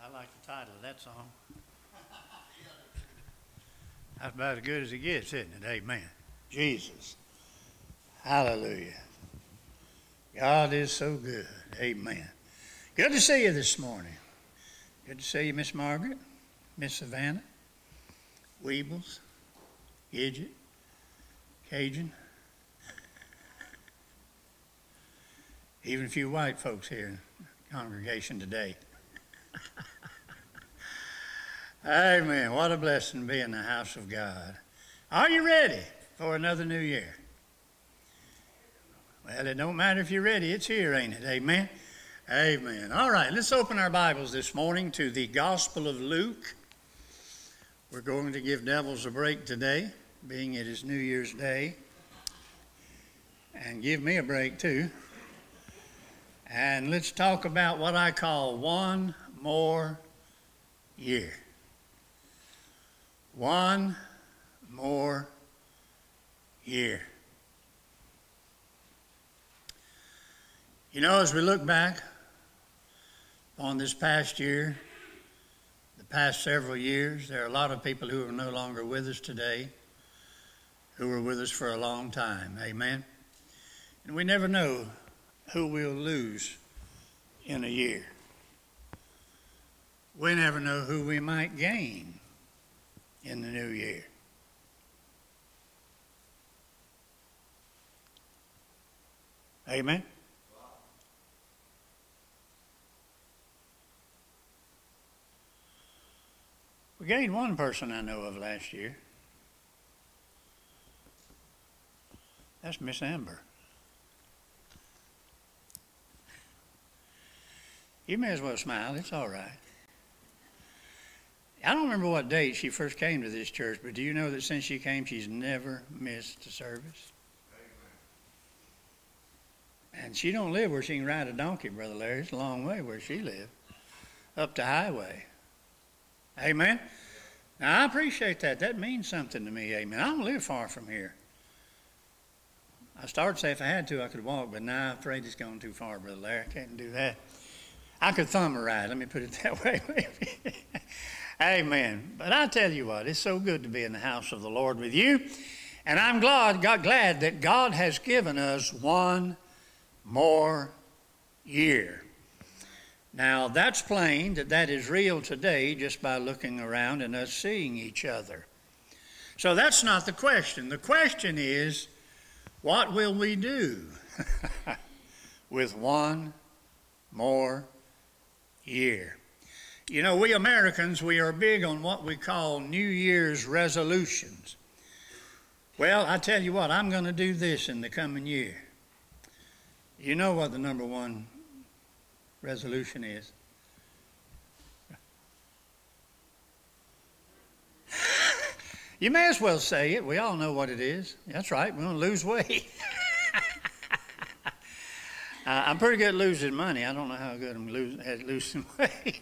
I like the title of that song. That's about as good as it gets, isn't it? Amen. Jesus. Hallelujah. God is so good. Amen. Good to see you this morning. Good to see you, Miss Margaret, Miss Savannah, Weebles, Gidget, Cajun. Even a few white folks here in the congregation today. Amen. What a blessing to be in the house of God. Are you ready for another new year? Well, it don't matter if you're ready. It's here, ain't it? Amen. Amen. All right, let's open our Bibles this morning to the Gospel of Luke. We're going to give devils a break today, being it is New Year's Day. And give me a break too. And let's talk about what I call one more year. One more year. You know, as we look back on this past year, the past several years, there are a lot of people who are no longer with us today, who were with us for a long time. Amen. And we never know who we'll lose in a year. We never know who we might gain in the new year. Amen. We gained one person I know of last year. That's Miss Amber. You may as well smile. It's all right. I don't remember what date she first came to this church, but do you know that since she came, she's never missed a service? Amen. And she don't live where she can ride a donkey, Brother Larry. It's a long way where she lives, up the highway. Amen. Now, I appreciate that. That means something to me. Amen. I don't live far from here. I started to say if I had to, I could walk, but now I'm afraid it's going too far, Brother Larry. I can't do that. I could thumb a ride. Let me put it that way. Amen. But I tell you what, it's so good to be in the house of the Lord with you. And I'm glad that God has given us one more year. Now, that's plain that is real today just by looking around and us seeing each other. So that's not the question. The question is, what will we do with one more year? You know, we Americans, we are big on what we call New Year's resolutions. Well, I tell you what, I'm going to do this in the coming year. You know what the number one resolution is? You may as well say it. We all know what it is. That's right, we're going to lose weight. I'm pretty good at losing money. I don't know how good I'm at losing weight.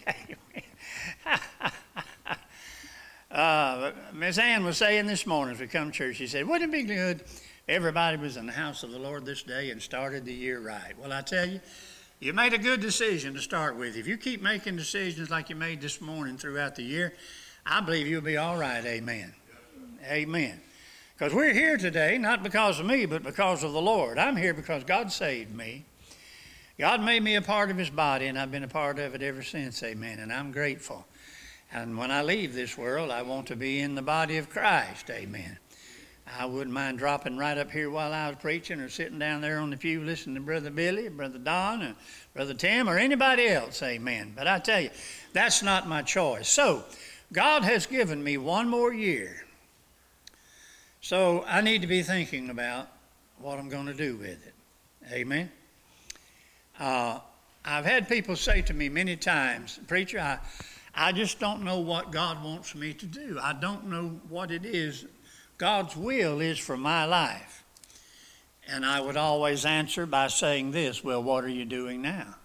Miss Ann was saying this morning as we come to church, she said, wouldn't it be good if everybody was in the house of the Lord this day and started the year right? Well, I tell you, you made a good decision to start with. If you keep making decisions like you made this morning throughout the year, I believe you'll be all right. Amen. Amen. Because we're here today, not because of me, but because of the Lord. I'm here because God saved me. God made me a part of his body, and I've been a part of it ever since, amen, and I'm grateful. And when I leave this world, I want to be in the body of Christ, amen. I wouldn't mind dropping right up here while I was preaching or sitting down there on the pew listening to Brother Billy, Brother Don, or Brother Tim, or anybody else, amen. But I tell you, that's not my choice. So, God has given me one more year. So, I need to be thinking about what I'm going to do with it, amen. I've had people say to me many times, Preacher, I just don't know what God wants me to do. I don't know what it is God's will is for my life. And I would always answer by saying this, well, what are you doing now?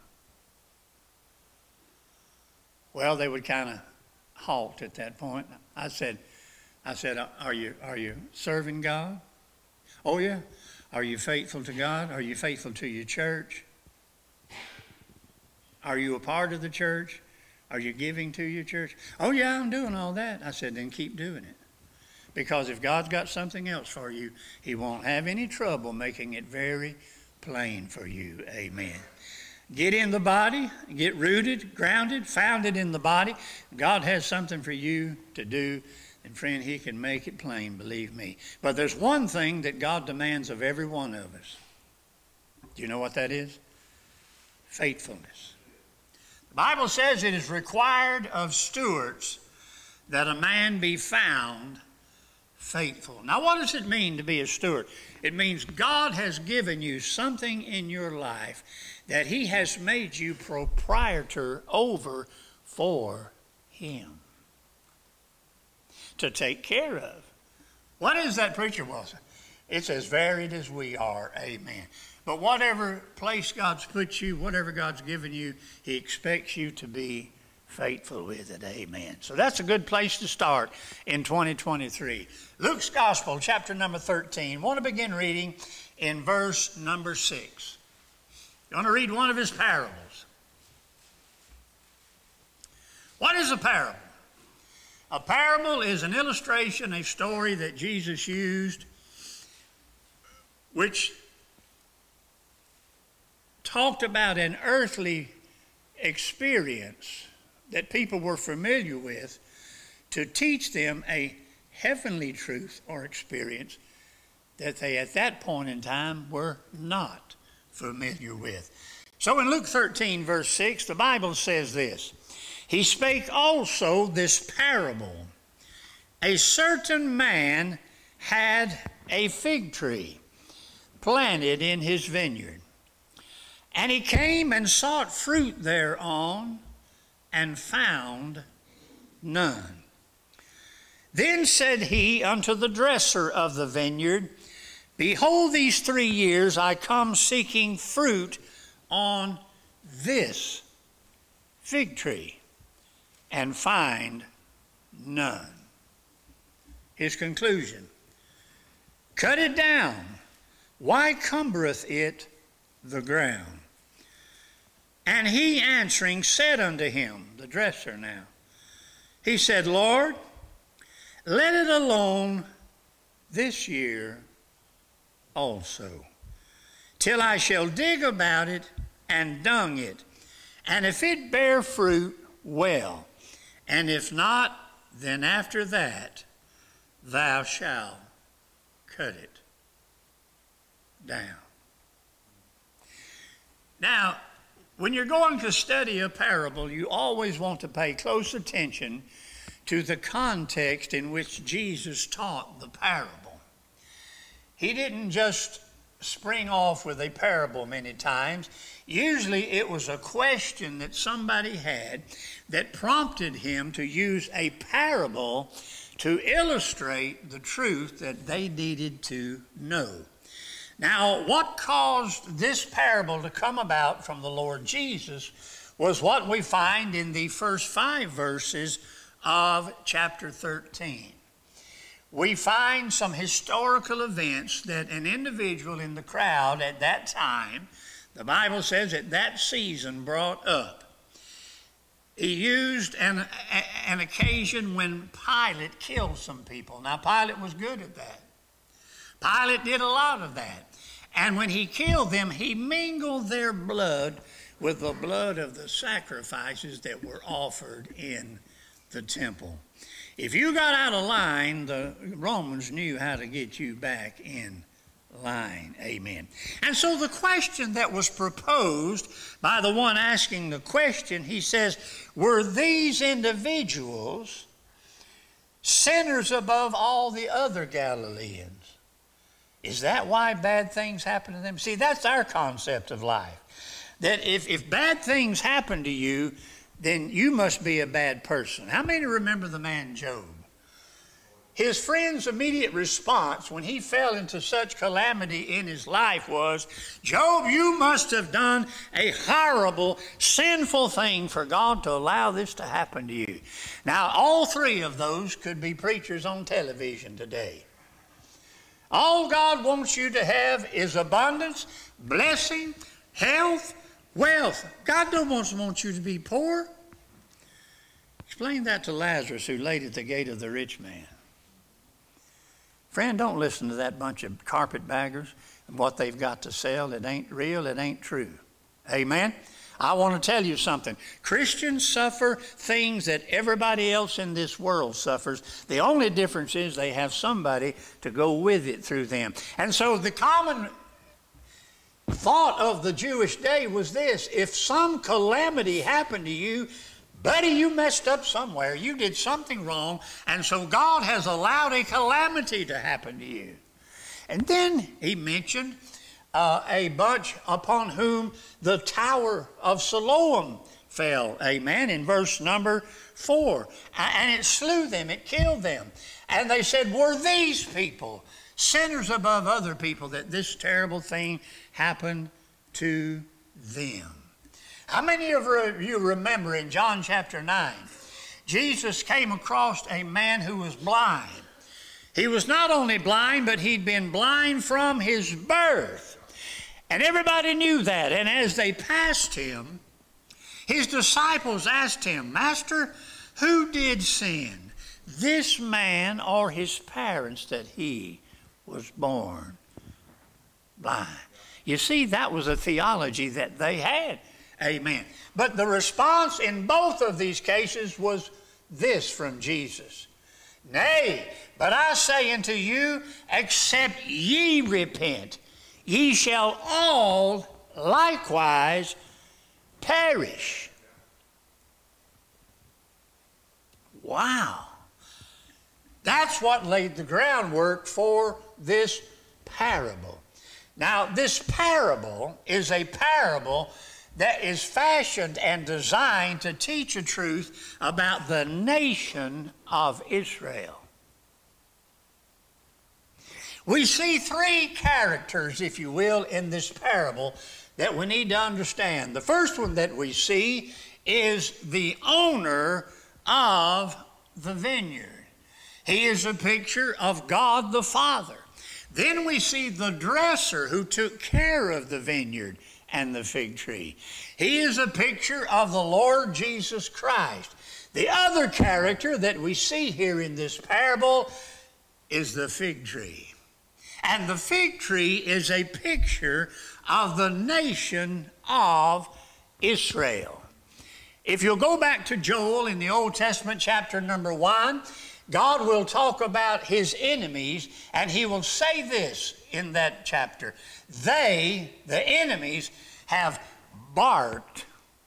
Well, they would kind of halt at that point. I said, are you serving God? Oh, yeah. Are you faithful to God? Are you faithful to your church? Are you a part of the church? Are you giving to your church? Oh, yeah, I'm doing all that. I said, then keep doing it. Because if God's got something else for you, He won't have any trouble making it very plain for you. Amen. Get in the body, get rooted, grounded, founded in the body. God has something for you to do, and friend, He can make it plain, believe me. But there's one thing that God demands of every one of us. Do you know what that is? Faithfulness. The Bible says it is required of stewards that a man be found faithful. Now, what does it mean to be a steward? It means God has given you something in your life that He has made you proprietor over for Him to take care of. What is that, preacher? Well, it's as varied as we are. Amen. But whatever place God's put you, whatever God's given you, He expects you to be faithful with it. Amen. So that's a good place to start in 2023. Luke's Gospel, chapter number 13. I want to begin reading in verse number 6. You want to read one of His parables. What is a parable? A parable is an illustration, a story that Jesus used, which talked about an earthly experience that people were familiar with to teach them a heavenly truth or experience that they at that point in time were not familiar with. So in Luke 13 verse 6, the Bible says this, He spake also this parable. A certain man had a fig tree planted in his vineyard, and he came and sought fruit thereon, and found none. Then said he unto the dresser of the vineyard, Behold, these 3 years I come seeking fruit on this fig tree, and find none. His conclusion, cut it down. Why cumbereth it the ground? And he answering said unto him, the dresser now, he said, Lord, let it alone this year also, till I shall dig about it and dung it. And if it bear fruit, well. And if not, then after that thou shalt cut it down. Now, when you're going to study a parable, you always want to pay close attention to the context in which Jesus taught the parable. He didn't just spring off with a parable many times. Usually it was a question that somebody had that prompted him to use a parable to illustrate the truth that they needed to know. Now, what caused this parable to come about from the Lord Jesus was what we find in the first 5 verses of chapter 13. We find some historical events that an individual in the crowd at that time, the Bible says at that season, brought up. He used an occasion when Pilate killed some people. Now, Pilate was good at that. Pilate did a lot of that. And when he killed them, he mingled their blood with the blood of the sacrifices that were offered in the temple. If you got out of line, the Romans knew how to get you back in line. Amen. And so the question that was proposed by the one asking the question, he says, were these individuals sinners above all the other Galileans? Is that why bad things happen to them? See, that's our concept of life. That if bad things happen to you, then you must be a bad person. How many remember the man Job? His friend's immediate response when he fell into such calamity in his life was, Job, you must have done a horrible, sinful thing for God to allow this to happen to you. Now, all 3 of those could be preachers on television today. All God wants you to have is abundance, blessing, health, wealth. God don't want you to be poor. Explain that to Lazarus who laid at the gate of the rich man. Friend, don't listen to that bunch of carpetbaggers and what they've got to sell. It ain't real, it ain't true. Amen? I want to tell you something. Christians suffer things that everybody else in this world suffers. The only difference is they have somebody to go with it through them. And so the common thought of the Jewish day was this: if some calamity happened to you, buddy, you messed up somewhere. You did something wrong, and so God has allowed a calamity to happen to you. And then he mentioned a bunch upon whom the Tower of Siloam fell, amen, in verse number 4. And it slew them, it killed them. And they said, were these people sinners above other people that this terrible thing happened to them? How many of you remember in John chapter 9, Jesus came across a man who was blind. He was not only blind, but he'd been blind from his birth. And everybody knew that. And as they passed him, his disciples asked him, Master, who did sin, this man or his parents, that he was born blind? You see, that was a theology that they had. Amen. But the response in both of these cases was this from Jesus: Nay, but I say unto you, except ye repent, ye shall all likewise perish. Wow. That's what laid the groundwork for this parable. Now, this parable is a parable that is fashioned and designed to teach a truth about the nation of Israel. We see three characters, if you will, in this parable that we need to understand. The first one that we see is the owner of the vineyard. He is a picture of God the Father. Then we see the dresser who took care of the vineyard and the fig tree. He is a picture of the Lord Jesus Christ. The other character that we see here in this parable is the fig tree. And the fig tree is a picture of the nation of Israel. If you'll go back to Joel in the Old Testament, chapter number 1, God will talk about his enemies, and he will say this in that chapter: they, the enemies, have barked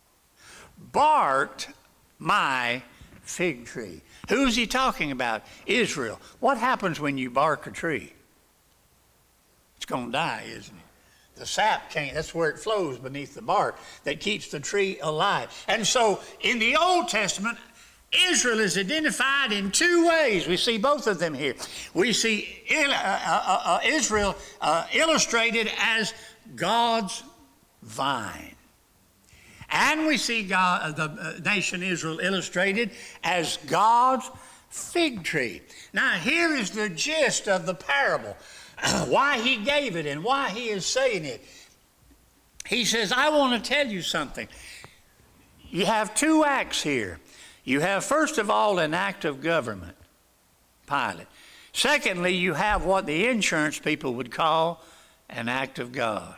my fig tree. Who's he talking about? Israel. What happens when you bark a tree? It's going to die, isn't it? The sap can't, that's where it flows beneath the bark that keeps the tree alive. And so in the Old Testament, Israel is identified in two ways. We see both of them here. We see Israel illustrated as God's vine. And we see the nation Israel illustrated as God's fig tree. Now, here is the gist of the parable, why he gave it and why he is saying it. He says, I want to tell you something. You have two acts here. You have, first of all, an act of government, Pilate. Secondly, you have what the insurance people would call an act of God.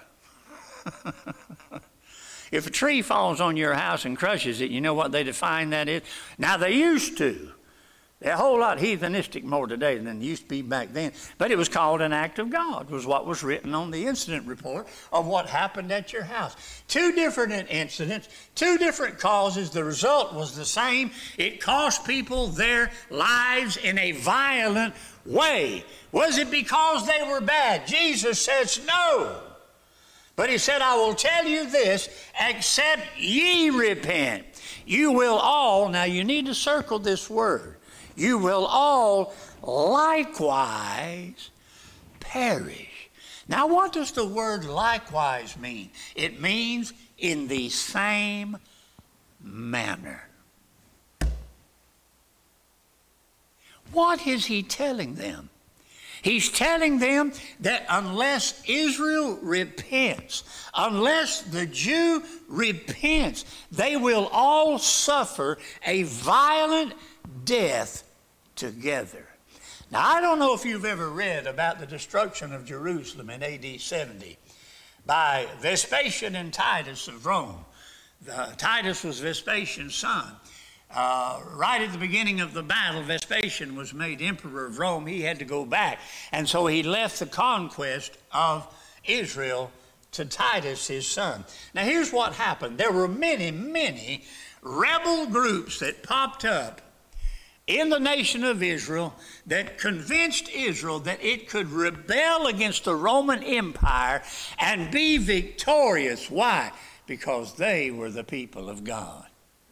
If a tree falls on your house and crushes it, you know what they define that is? Now, they used to. They're a whole lot heathenistic more today than they used to be back then. But it was called an act of God, was what was written on the incident report of what happened at your house. Two different incidents, two different causes. The result was the same. It cost people their lives in a violent way. Was it because they were bad? Jesus says no. But he said, I will tell you this, except ye repent, you will all, now you need to circle this word, you will all likewise perish. Now, what does the word likewise mean? It means in the same manner. What is he telling them? He's telling them that unless Israel repents, unless the Jew repents, they will all suffer a violent death together. Now, I don't know if you've ever read about the destruction of Jerusalem in AD 70 by Vespasian and Titus of Rome. Titus was Vespasian's son. Right at the beginning of the battle, Vespasian was made emperor of Rome. He had to go back. And so he left the conquest of Israel to Titus, his son. Now, here's what happened. There were many, many rebel groups that popped up in the nation of Israel that convinced Israel that it could rebel against the Roman Empire and be victorious. Why? Because they were the people of God.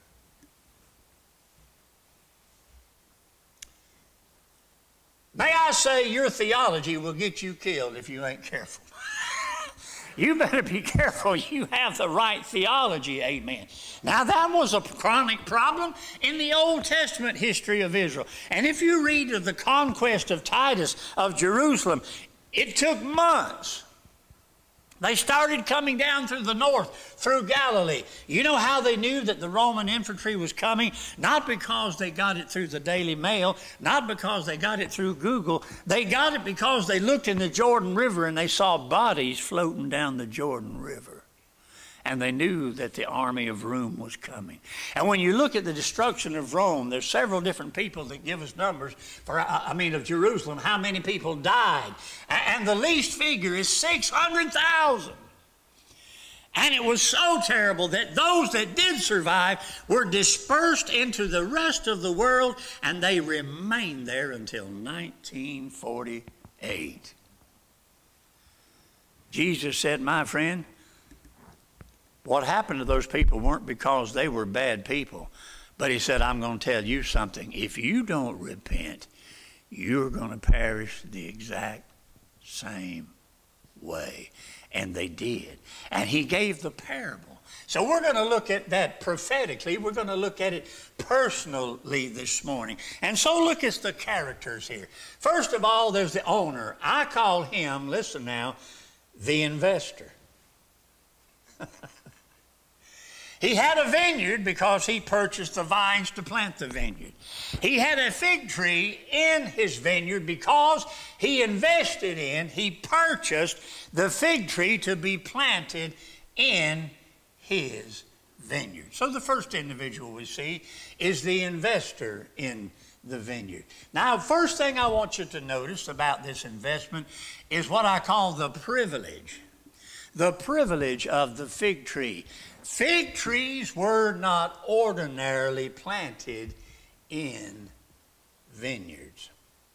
May I say, your theology will get you killed if you ain't careful. You better be careful you have the right theology, amen. Now, that was a chronic problem in the Old Testament history of Israel. And if you read of the conquest of Titus of Jerusalem, it took months. They started coming down through the north, through Galilee. You know how they knew that the Roman infantry was coming? Not because they got it through the Daily Mail, not because they got it through Google. They got it because they looked in the Jordan River and they saw bodies floating down the Jordan River. And they knew that the army of Rome was coming. And when you look at the destruction of Rome, there's several different people that give us numbers of Jerusalem, how many people died. And the least figure is 600,000. And it was so terrible that those that did survive were dispersed into the rest of the world, and they remained there until 1948. Jesus said, my friend, what happened to those people weren't because they were bad people. But he said, I'm going to tell you something. If you don't repent, you're going to perish the exact same way. And they did. And he gave the parable. So we're going to look at that prophetically. We're going to look at it personally this morning. And so look at the characters here. First of all, there's the owner. I call him, listen now, the investor. He had a vineyard because he purchased the vines to plant the vineyard. He had a fig tree in his vineyard because he purchased the fig tree to be planted in his vineyard. So the first individual we see is the investor in the vineyard. Now, first thing I want you to notice about this investment is what I call the privilege. The privilege of the fig tree. Fig trees were not ordinarily planted in vineyards.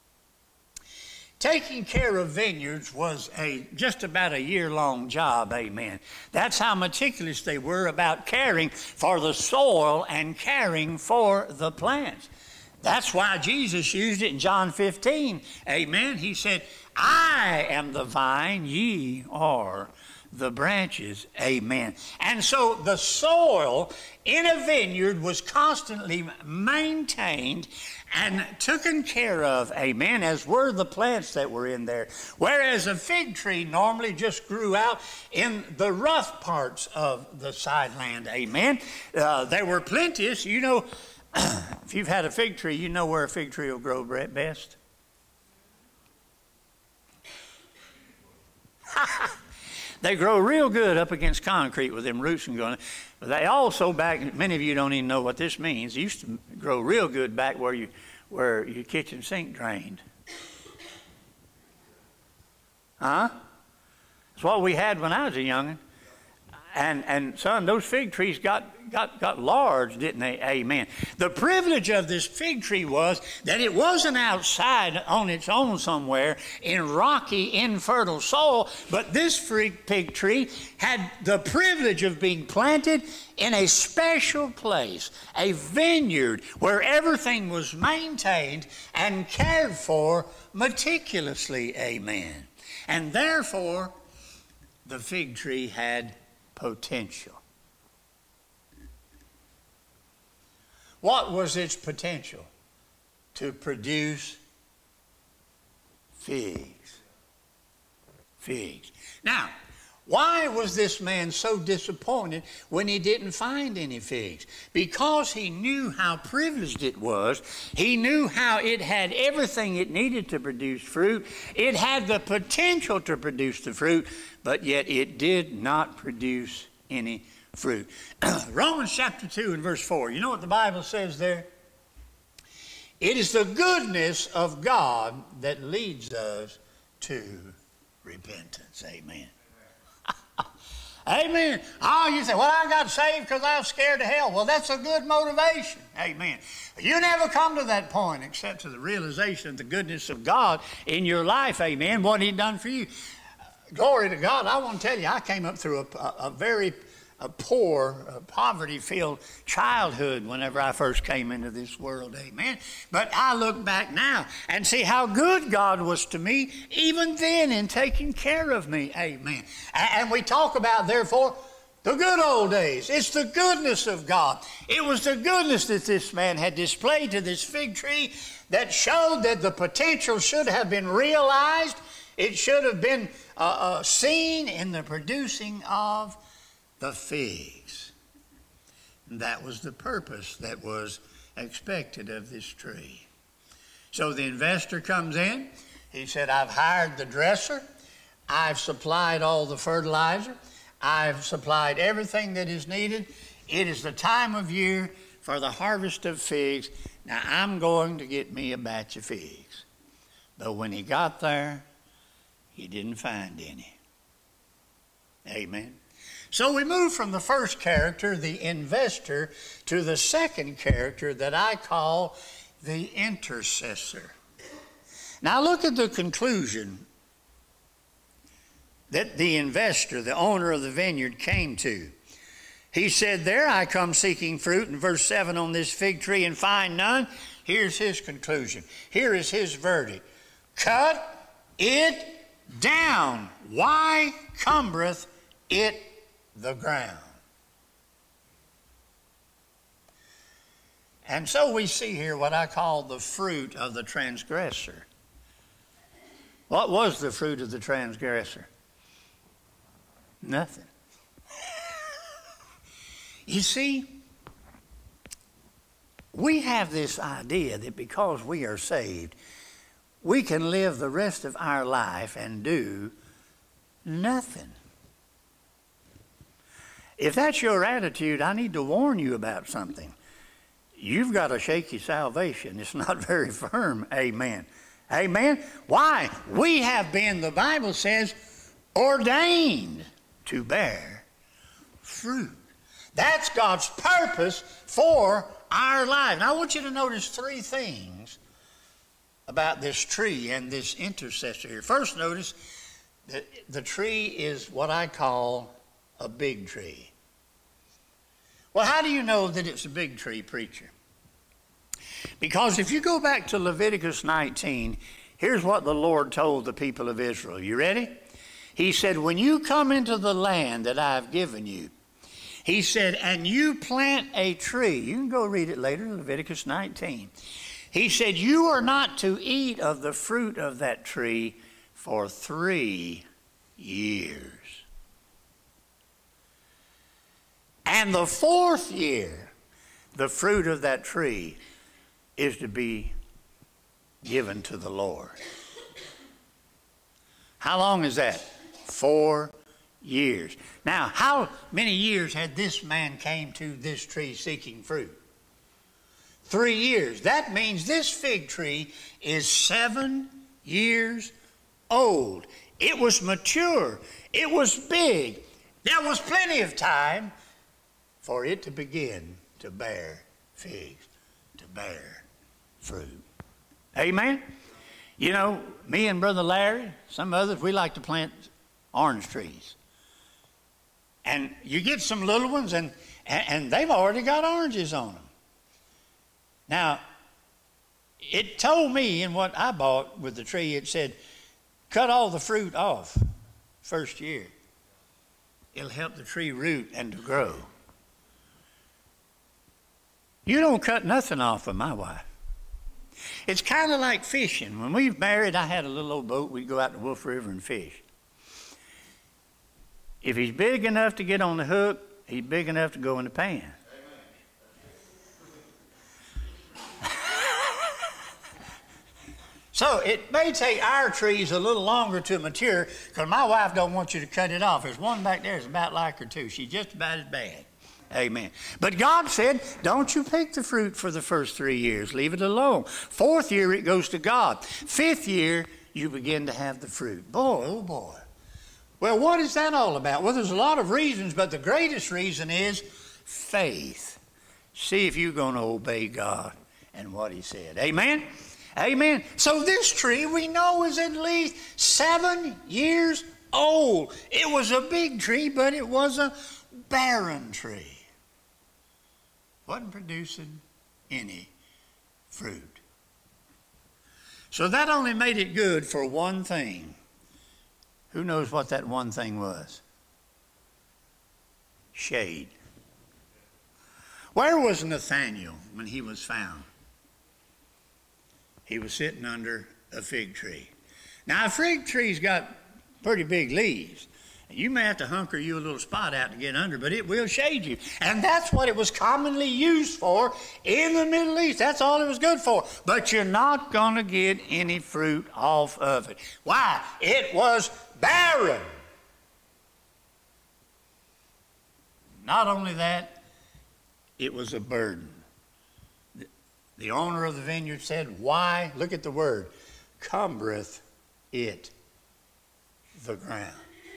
Taking care of vineyards was just about a year-long job, amen. That's how meticulous they were about caring for the soil and caring for the plants. That's why Jesus used it in John 15, amen. He said, I am the vine, ye are the branches, amen. And so the soil in a vineyard was constantly maintained and taken care of, amen, as were the plants that were in there. Whereas a fig tree normally just grew out in the rough parts of the side land, amen. They were plenteous. You know, if you've had a fig tree, you know where a fig tree will grow best. They grow real good up against concrete with them roots and going. But they also many of you don't even know what this means. They used to grow real good back where your kitchen sink drained. Huh? That's what we had when I was a young'un. And son, those fig trees got large, didn't they? Amen. The privilege of this fig tree was that it wasn't outside on its own somewhere in rocky, infertile soil, but this fig tree had the privilege of being planted in a special place, a vineyard where everything was maintained and cared for meticulously. Amen. And therefore, the fig tree had potential. What was its potential? To produce figs. Figs. Now, why was this man so disappointed when he didn't find any figs? Because he knew how privileged it was. He knew how it had everything it needed to produce fruit. It had the potential to produce the fruit, but yet it did not produce any fruit. Romans chapter 2 and verse 4. You know what the Bible says there? It is the goodness of God that leads us to repentance. Amen. Amen. Oh, you say, well, I got saved because I was scared to hell. Well, that's a good motivation. Amen. You never come to that point except to the realization of the goodness of God in your life. Amen. What He done for you. Glory to God. I want to tell you, I came up through a very poor, poverty-filled childhood whenever I first came into this world, amen. But I look back now and see how good God was to me even then in taking care of me, amen. And we talk about, therefore, the good old days. It's the goodness of God. It was the goodness that this man had displayed to this fig tree that showed that the potential should have been realized. It should have been seen in the producing of the figs. And that was the purpose that was expected of this tree. So the investor comes in. He said, I've hired the dresser. I've supplied all the fertilizer. I've supplied everything that is needed. It is the time of year for the harvest of figs. Now I'm going to get me a batch of figs. But when he got there, he didn't find any. Amen. So we move from the first character, the investor, to the second character that I call the intercessor. Now look at the conclusion that the investor, the owner of the vineyard, came to. He said, there I come seeking fruit, in verse 7, on this fig tree and find none. Here's his conclusion. Here is his verdict. Cut it down. Why cumbereth it the ground? And so we see here what I call the fruit of the transgressor. What was the fruit of the transgressor? Nothing. You see, we have this idea that because we are saved, we can live the rest of our life and do nothing. If that's your attitude, I need to warn you about something. You've got a shaky salvation. It's not very firm. Amen. Amen. Why? We have been, the Bible says, ordained to bear fruit. That's God's purpose for our life. Now I want you to notice three things about this tree and this intercessor here. First, notice that the tree is what I call a big tree. Well, how do you know that it's a big tree, preacher? Because if you go back to Leviticus 19, here's what the Lord told the people of Israel. You ready? He said, when you come into the land that I've given you, he said, and you plant a tree. You can go read it later, Leviticus 19. He said, you are not to eat of the fruit of that tree for 3 years. And the 4th year, the fruit of that tree is to be given to the Lord. How long is that? 4 years. Now, how many years had this man came to this tree seeking fruit? 3 years. That means this fig tree is 7 years old. It was mature. It was big. There was plenty of time for it to begin to bear figs, to bear fruit. Amen? You know, me and Brother Larry, some others, we like to plant orange trees. And you get some little ones, and they've already got oranges on them. Now, it told me in what I bought with the tree, it said, cut all the fruit off first year. It'll help the tree root and to grow. You don't cut nothing off of my wife. It's kind of like fishing. When we married, I had a little old boat. We'd go out to Wolf River and fish. If he's big enough to get on the hook, he's big enough to go in the pan. So it may take our trees a little longer to mature, because my wife don't want you to cut it off. There's one back there that's about like her too. She's just about as bad. Amen. But God said, don't you pick the fruit for the first 3 years. Leave it alone. 4th year, it goes to God. 5th year, you begin to have the fruit. Boy, oh boy. Well, what is that all about? Well, there's a lot of reasons, but the greatest reason is faith. See if you're going to obey God and what he said. Amen? Amen. So this tree we know is at least 7 years old. It was a big tree, but it was a barren tree. Wasn't producing any fruit. So that only made it good for one thing. Who knows what that one thing was? Shade. Where was Nathaniel when he was found? He was sitting under a fig tree. Now, a fig tree's got pretty big leaves. You may have to hunker you a little spot out to get under, but it will shade you. And that's what it was commonly used for in the Middle East. That's all it was good for. But you're not going to get any fruit off of it. Why? It was barren. Not only that, it was a burden. The owner of the vineyard said, why, look at the word, cumbereth it the ground.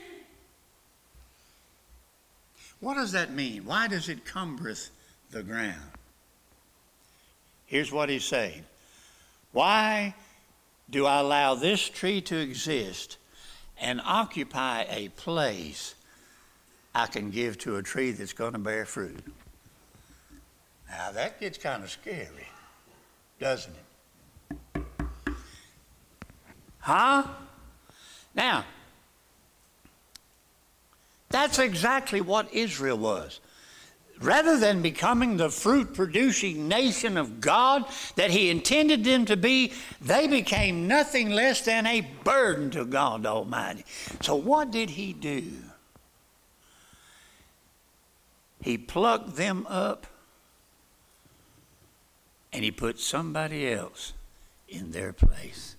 What does that mean? Why does it cumbereth the ground? Here's what he's saying. Why do I allow this tree to exist and occupy a place I can give to a tree that's going to bear fruit? Now that gets kind of scary, doesn't it? Huh? Now, that's exactly what Israel was. Rather than becoming the fruit-producing nation of God that he intended them to be, they became nothing less than a burden to God Almighty. So what did he do? He plucked them up and he put somebody else in their place.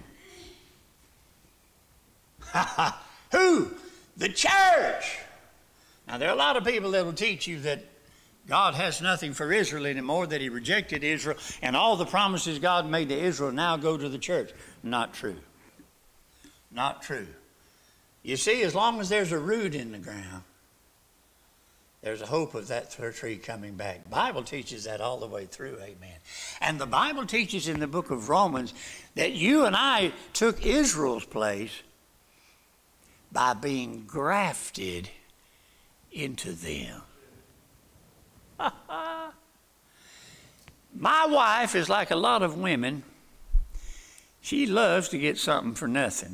Who? The church. Now, there are a lot of people that will teach you that God has nothing for Israel anymore, that he rejected Israel, and all the promises God made to Israel now go to the church. Not true. Not true. You see, as long as there's a root in the ground, there's a hope of that tree coming back. The Bible teaches that all the way through, amen. And the Bible teaches in the book of Romans that you and I took Israel's place by being grafted into them. My wife is like a lot of women. She loves to get something for nothing.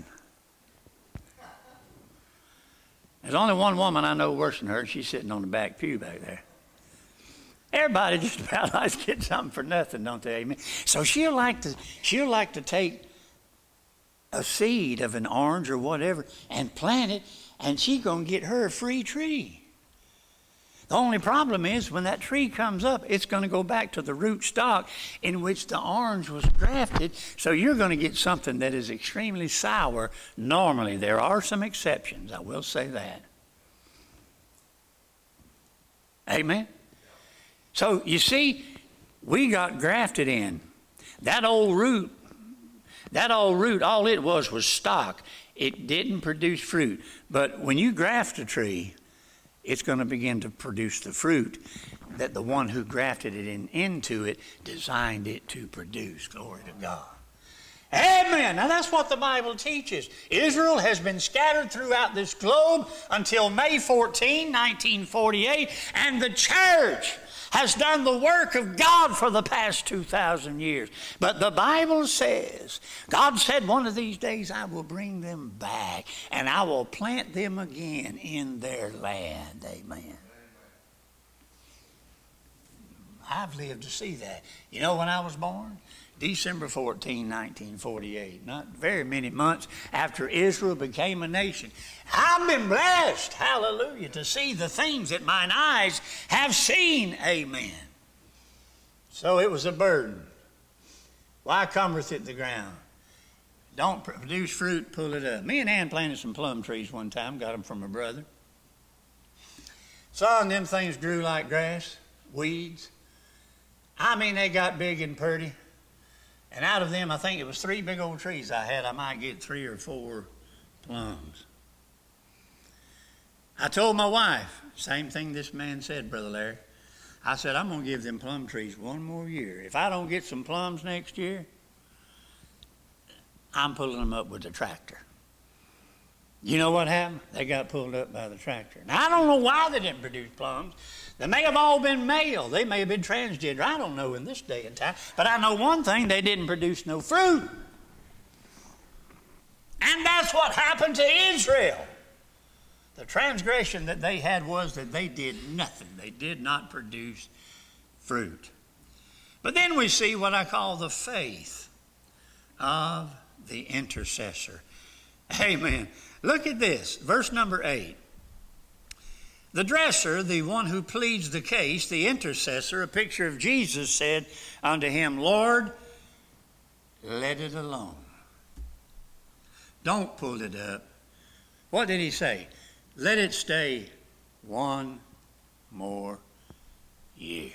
There's only one woman I know worse than her. She's sitting on the back pew back there. Everybody just about likes to get something for nothing, don't they? Amen. So she'll like to take a seed of an orange or whatever and plant it, and she's going to get her a free tree. The only problem is when that tree comes up, it's going to go back to the root stock in which the orange was grafted. So you're going to get something that is extremely sour normally. There are some exceptions, I will say that. Amen? So you see, we got grafted in. That old root, all it was stock. It didn't produce fruit. But when you graft a tree, it's going to begin to produce the fruit that the one who grafted it into it designed it to produce. Glory to God. Amen. Now that's what the Bible teaches. Israel has been scattered throughout this globe until May 14, 1948, and the church has done the work of God for the past 2,000 years. But the Bible says, God said one of these days I will bring them back and I will plant them again in their land. Amen. I've lived to see that. You know when I was born? December 14, 1948. Not very many months after Israel became a nation. I've been blessed, hallelujah, to see the things that mine eyes have seen. Amen. So it was a burden. Why cumbereth it the ground? Don't produce fruit, pull it up. Me and Ann planted some plum trees one time, got them from a brother. Saw them things grew like grass, weeds. I mean, they got big and pretty. And out of them, I think it was 3 big old trees I had. I might get 3 or 4 plums. I told my wife, same thing this man said, Brother Larry. I said, I'm going to give them plum trees one more year. If I don't get some plums next year, I'm pulling them up with the tractor. You know what happened? They got pulled up by the tractor. Now, I don't know why they didn't produce plums. They may have all been male. They may have been transgender. I don't know in this day and time. But I know one thing, they didn't produce no fruit. And that's what happened to Israel. The transgression that they had was that they did nothing. They did not produce fruit. But then we see what I call the faith of the intercessor. Amen. Look at this, verse number 8. The dresser, the one who pleads the case, the intercessor, a picture of Jesus, said unto him, Lord, let it alone. Don't pull it up. What did he say? Let it stay one more year.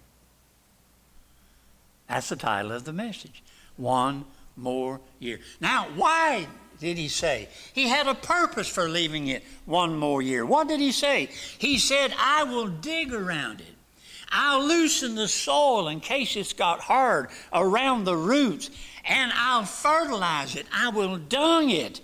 That's the title of the message. One more year. Now, why did he say? He had a purpose for leaving it one more year. What did he say? He said, I will dig around it. I'll loosen the soil in case it's got hard around the roots, and I'll fertilize it. I will dung it.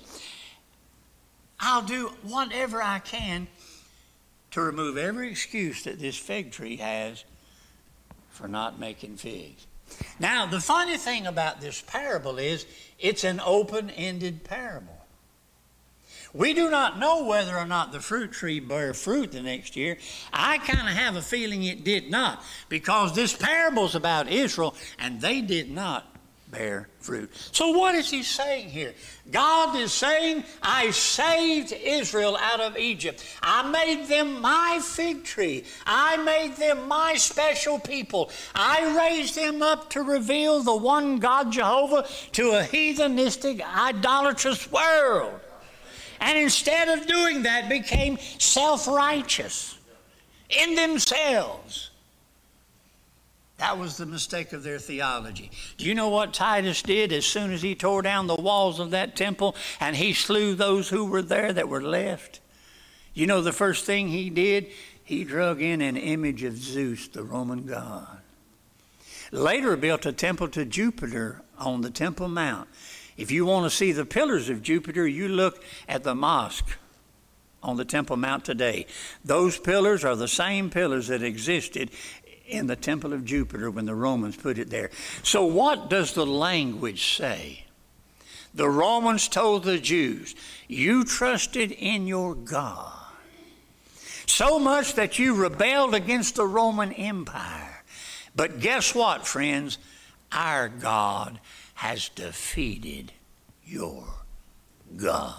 I'll do whatever I can to remove every excuse that this fig tree has for not making figs. Now, the funny thing about this parable is it's an open-ended parable. We do not know whether or not the fruit tree bore fruit the next year. I kind of have a feeling it did not, because this parable's about Israel, and they did not bear fruit. So what is he saying here? God is saying, I saved Israel out of Egypt. I made them my fig tree. I made them my special people. I raised them up to reveal the one God Jehovah to a heathenistic, idolatrous world. And instead of doing that, became self-righteous in themselves. That was the mistake of their theology. Do you know what Titus did as soon as he tore down the walls of that temple and he slew those who were there that were left? You know the first thing he did? He drug in an image of Zeus, the Roman god. Later built a temple to Jupiter on the Temple Mount. If you want to see the pillars of Jupiter, you look at the mosque on the Temple Mount today. Those pillars are the same pillars that existed in the temple of Jupiter when the Romans put it there. So what does the language say? The Romans told the Jews, you trusted in your God so much that you rebelled against the Roman Empire. But guess what, friends? Our God has defeated your God.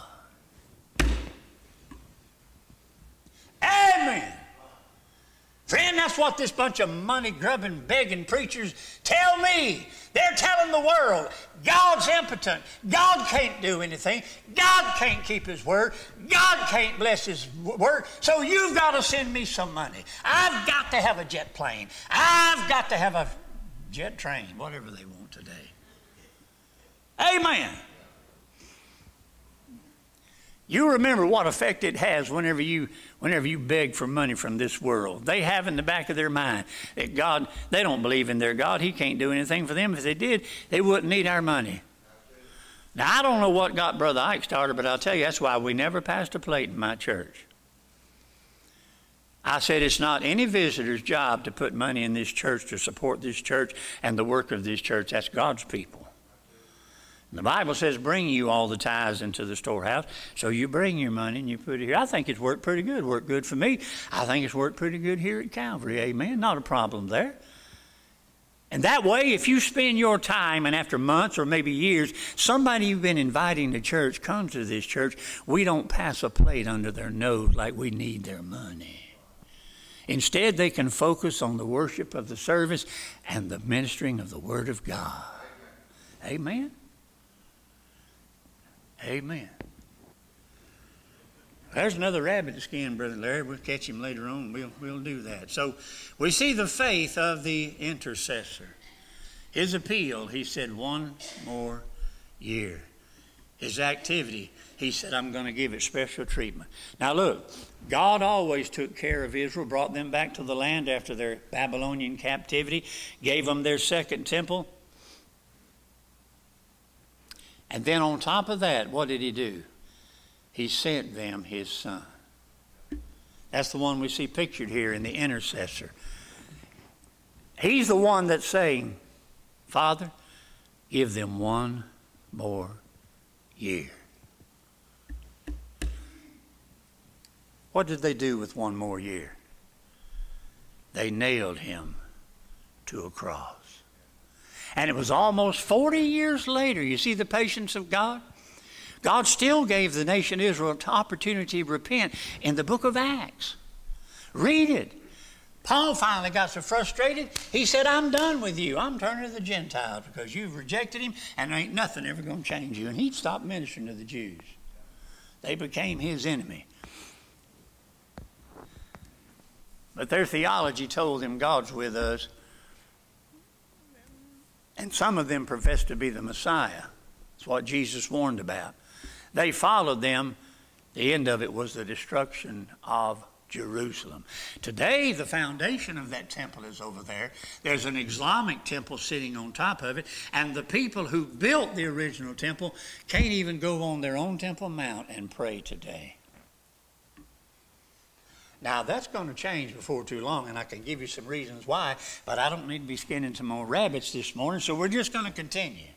Amen. Friend, that's what this bunch of money-grubbing, begging preachers tell me. They're telling the world, God's impotent. God can't do anything. God can't keep his word. God can't bless his word. So you've got to send me some money. I've got to have a jet plane. I've got to have a jet train, whatever they want today. Amen. You remember what effect it has whenever you beg for money from this world. They have in the back of their mind that God, they don't believe in their God. He can't do anything for them. If they did, they wouldn't need our money. Now, I don't know what got Brother Ike started, but I'll tell you, that's why we never passed a plate in my church. I said it's not any visitor's job to put money in this church, to support this church and the work of this church. That's God's people. The Bible says, bring you all the tithes into the storehouse. So you bring your money and you put it here. I think it's worked pretty good. Worked good for me. I think it's worked pretty good here at Calvary. Amen. Not a problem there. And that way, if you spend your time and after months or maybe years, somebody you've been inviting to church comes to this church, we don't pass a plate under their nose like we need their money. Instead, they can focus on the worship of the service and the ministering of the Word of God. Amen? Amen. There's another rabbit skin, Brother Larry. We'll catch him later on. We'll do that. So we see the faith of the intercessor. His appeal, he said, 1 more year. His activity, he said, I'm going to give it special treatment. Now look, God always took care of Israel, brought them back to the land after their Babylonian captivity, gave them their second temple. And then on top of that, what did he do? He sent them his son. That's the one we see pictured here in the intercessor. He's the one that's saying, Father, give them 1 more year. What did they do with 1 more year? They nailed him to a cross. And it was almost 40 years later. You see the patience of God? God still gave the nation Israel an opportunity to repent in the book of Acts. Read it. Paul finally got so frustrated, he said, I'm done with you. I'm turning to the Gentiles because you've rejected him and there ain't nothing ever going to change you. And he stopped ministering to the Jews. They became his enemy. But their theology told them God's with us. And some of them professed to be the Messiah. That's what Jesus warned about. They followed them. The end of it was the destruction of Jerusalem. Today, the foundation of that temple is over there. There's an Islamic temple sitting on top of it. And the people who built the original temple can't even go on their own Temple Mount and pray today. Now, that's going to change before too long, and I can give you some reasons why, but I don't need to be skinning some more rabbits this morning, so we're just going to continue.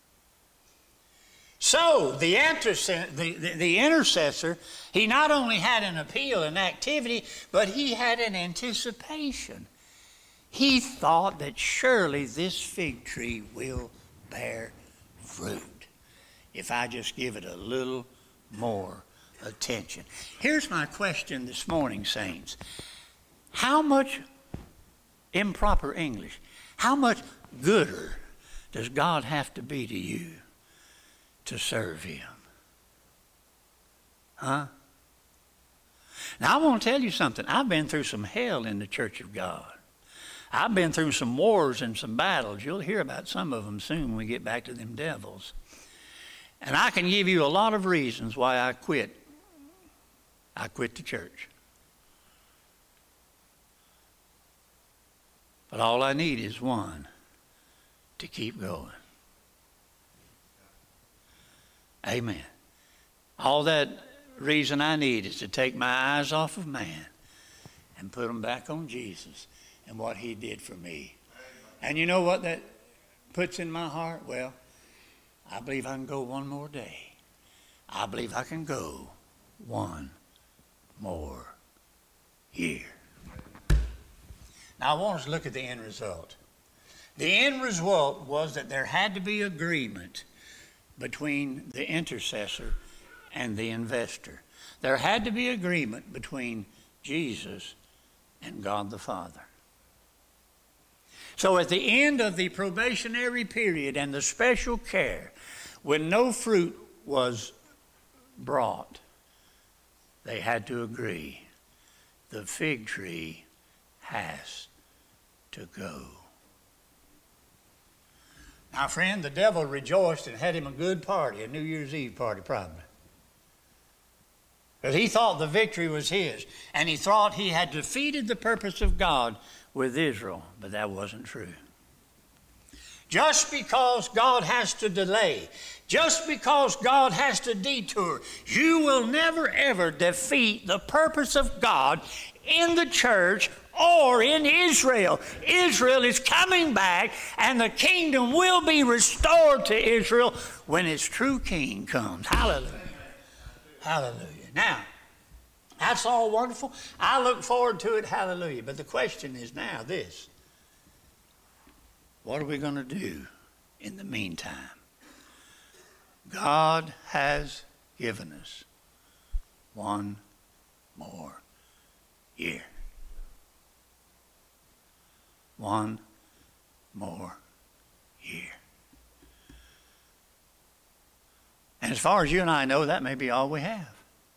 So, the intercessor, he not only had an appeal and activity, but he had an anticipation. He thought that surely this fig tree will bear fruit if I just give it a little more attention. Here's my question this morning, saints. How much improper English, how much gooder does God have to be to you to serve him? Huh? Now, I want to tell you something. I've been through some hell in the church of God. I've been through some wars and some battles. You'll hear about some of them soon when we get back to them devils. And I can give you a lot of reasons why I quit. I quit the church. But all I need is one to keep going. Amen. All that reason I need is to take my eyes off of man and put them back on Jesus and what he did for me. And you know what that puts in my heart? Well, I believe I can go 1 more day. I believe I can go 1 more year. Now I want us to look at the end result. The end result was that there had to be agreement between the intercessor and the investor. There had to be agreement between Jesus and God the Father. So at the end of the probationary period and the special care, when no fruit was brought, they had to agree. The fig tree has to go. Now, friend, the devil rejoiced and had him a good party, a New Year's Eve party probably. Because he thought the victory was his. And he thought he had defeated the purpose of God with Israel. But that wasn't true. Just because God has to delay, just because God has to detour, you will never ever defeat the purpose of God in the church or in Israel. Israel is coming back and the kingdom will be restored to Israel when its true king comes. Hallelujah. Hallelujah. Now, that's all wonderful. I look forward to it. Hallelujah. But the question is now this. What are we going to do in the meantime? God has given us one more year. One more year. And as far as you and I know, that may be all we have.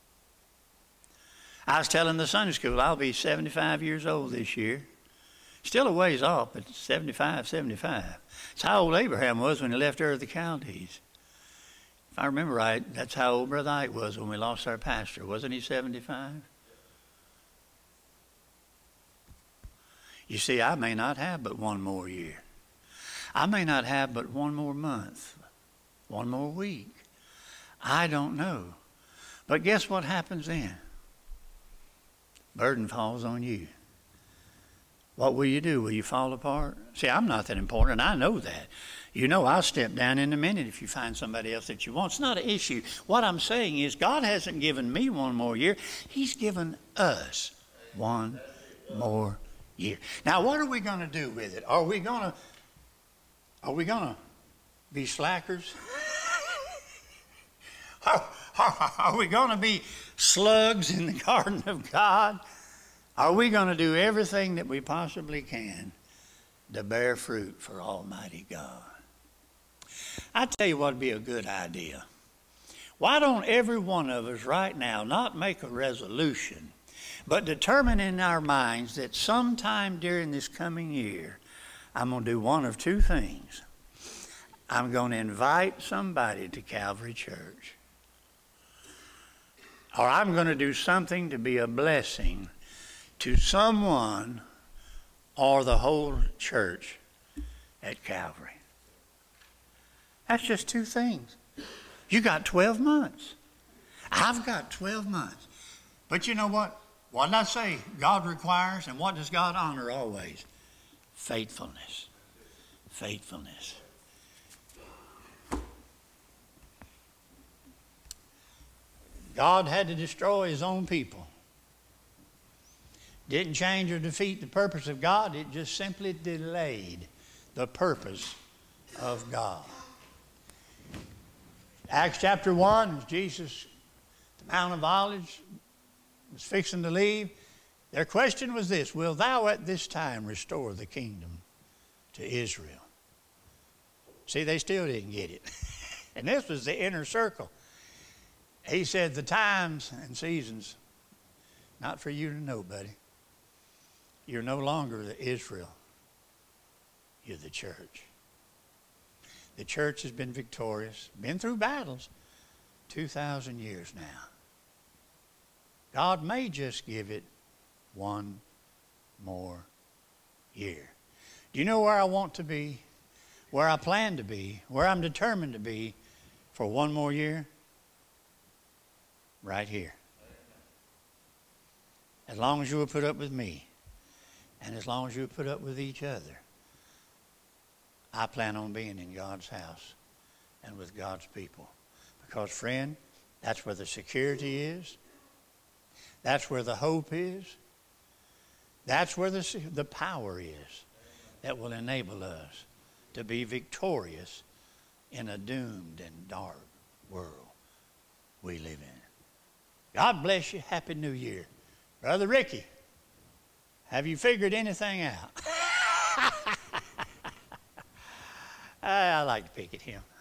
I was telling the Sunday school, I'll be 75 years old this year. Still a ways off, but 75. It's how old Abraham was when he left Ur of the Chaldees. If I remember right, that's how old Brother Ike was when we lost our pastor. Wasn't he 75? You see, I may not have but one more year. I may not have but one more month, one more week. I don't know. But guess what happens then? Burden falls on you. What will you do? Will you fall apart? See, I'm not that important. I know that. You know, I'll step down in a minute if you find somebody else that you want. It's not an issue. What I'm saying is God hasn't given me one more year. He's given us one more year. Now, what are we going to do with it? Are we going to be slackers? Are we going to be slugs in the garden of God? Are we going to do everything that we possibly can to bear fruit for Almighty God? I tell you what would be a good idea. Why don't every one of us right now not make a resolution, but determine in our minds that sometime during this coming year, I'm going to do one of two things. I'm going to invite somebody to Calvary Church, or I'm going to do something to be a blessing to someone or the whole church at Calvary. That's just two things. You got 12 months. I've got 12 months. But you know what? What did I say God requires, and what does God honor always? Faithfulness. Faithfulness. God had to destroy his own people. Didn't change or defeat the purpose of God. It just simply delayed the purpose of God. Acts chapter 1, as Jesus, the Mount of Olives, was fixing to leave, their question was this: will thou at this time restore the kingdom to Israel? See, they still didn't get it. And this was the inner circle. He said, the times and seasons, not for you to know, buddy. You're no longer the Israel. You're the church. The church has been victorious, been through battles, 2,000 years now. God may just give it one more year. Do you know where I want to be? Where I plan to be? Where I'm determined to be for one more year? Right here. As long as you will put up with me, and as long as you put up with each other, I plan on being in God's house and with God's people. Because, friend, that's where the security is. That's where the hope is. That's where the power is that will enable us to be victorious in a doomed and dark world we live in. God bless you. Happy New Year. Brother Ricky, have you figured anything out? I like to pick at him.